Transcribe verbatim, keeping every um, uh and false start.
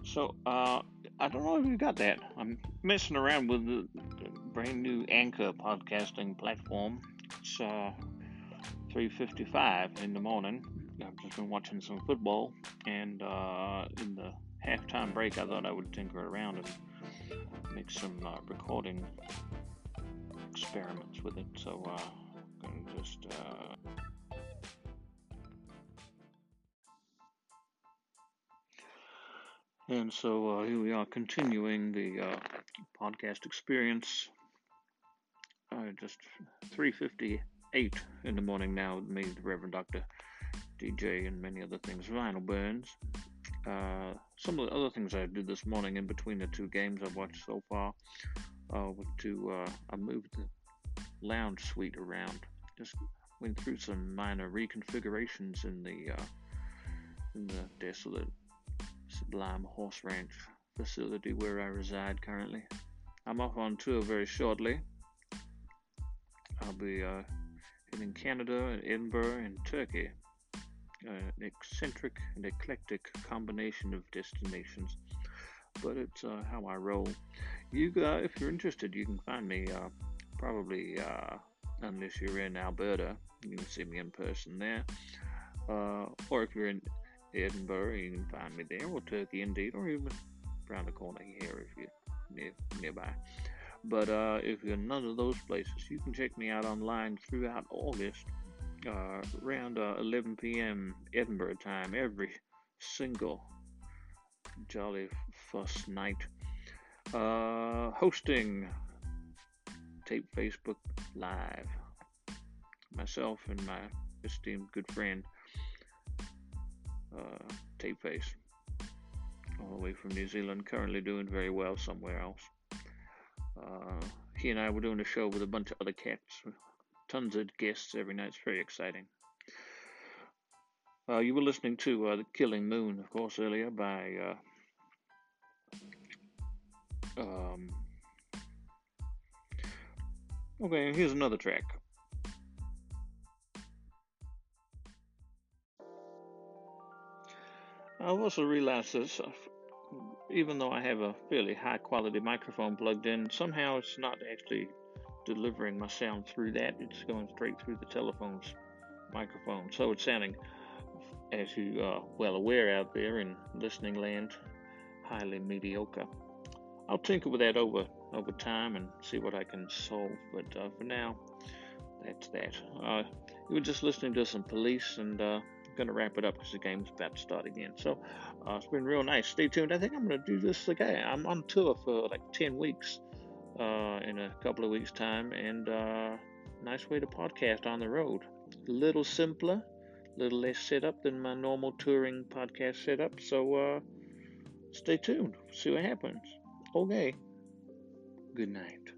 So, uh, I don't know if you got that. I'm messing around with the, the brand new Anchor podcasting platform. It's uh, three fifty-five in the morning. I've just been watching some football, and uh, in the halftime break, I thought I would tinker around and make some uh, recording experiments with it. So, uh, I'm gonna just uh, and so uh, here we are continuing the uh, podcast experience. Uh, just three fifty-eight in the morning now with me, the Reverend Doctor D J, and many other things. Vinyl Burns. Uh, some of the other things I did this morning in between the two games I've watched so far uh, were to uh, I moved the lounge suite around. Just went through some minor reconfigurations in the uh, in the desolate Sublime Horse Ranch facility where I reside currently. I'm off on tour very shortly. I'll be uh, hitting Canada and Edinburgh and Turkey. Uh, an eccentric and eclectic combination of destinations, but it's uh, how I roll. You, uh, if you're interested, you can find me uh, probably, uh, unless you're in Alberta, you can see me in person there. Uh, or if you're in Edinburgh, you can find me there, or Turkey indeed, or even around the corner here if you're near, nearby. But uh, if you're in none of those places, you can check me out online throughout August, uh, around uh, eleven p.m. Edinburgh time, every single jolly fuss night. Uh, hosting Tape Facebook Live. Myself and my esteemed good friend, uh, Tape Face, all the way from New Zealand, currently doing very well somewhere else. Uh, he and I were doing a show with a bunch of other cats, tons of guests every night. It's very exciting. Uh, you were listening to uh, The Killing Moon, of course, earlier by uh, um, okay, here's another track. I've also realized this, uh, even though I have a fairly high quality microphone plugged in, somehow it's not actually delivering my sound through that. It's going straight through the telephone's microphone. So it's sounding, as you are well aware out there in listening land, highly mediocre. I'll tinker with that over over time and see what I can solve. But uh, for now, that's that. Uh, you were just listening to some Police, and uh, I'm going to wrap it up because the game's about to start again. So uh, it's been real nice. Stay tuned. I think I'm going to do this again. I'm on tour for like ten weeks uh, in a couple of weeks' time, and uh, nice way to podcast on the road. A little simpler, a little less setup than my normal touring podcast setup. So uh, stay tuned. See what happens. Okay. Good night.